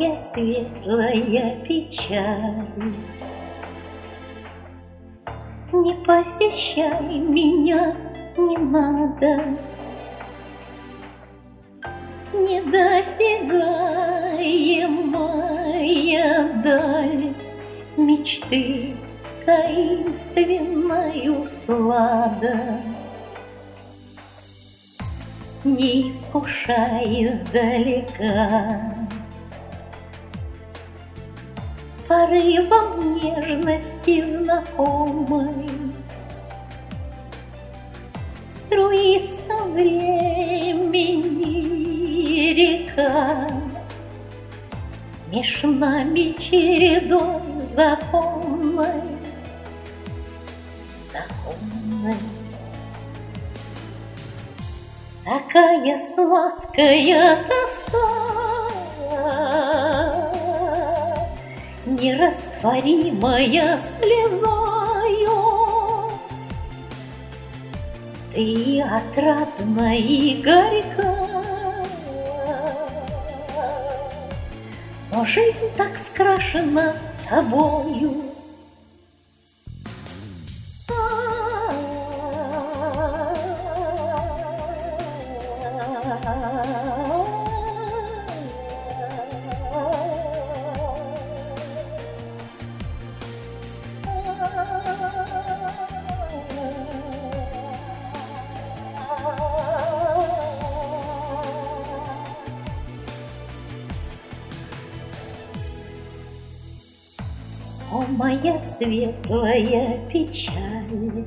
моя светлая печаль, не посещай меня, не надо, недосягаемая даль мечты таинственною слада. Не искушай издалека порывом нежности знакомой, струится времени река, меж нами чередой законной. Такая сладкая тоска, нерастворимая слезою, ты отрадна и горька, но жизнь так скрашена тобою. О, моя светлая печаль,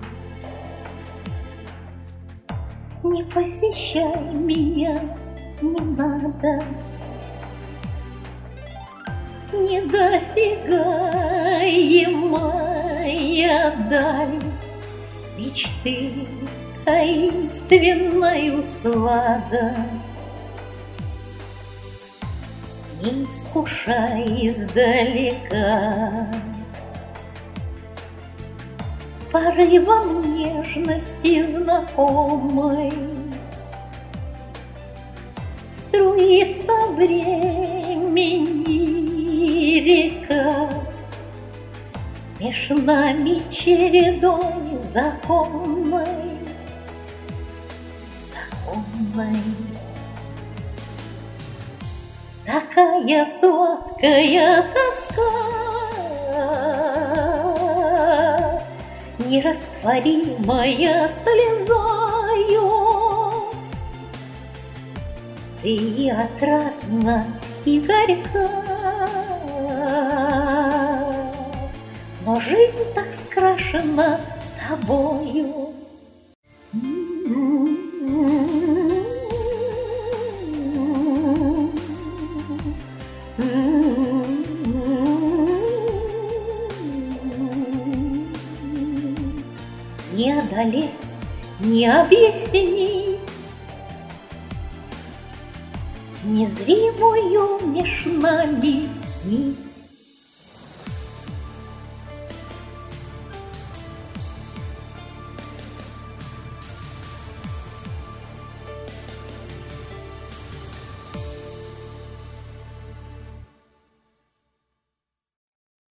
не посещай меня, не надо, недосягаемая даль мечты таинственною слада. Не искушай издалека порывом нежности знакомой, струится времени река, меж нами чередой законной. Такая сладкая тоска, нерастворимая слезою, ты отрадна и горька, но жизнь так скрашена тобою. Не одолеть, не объяснить незримую меж нами нить.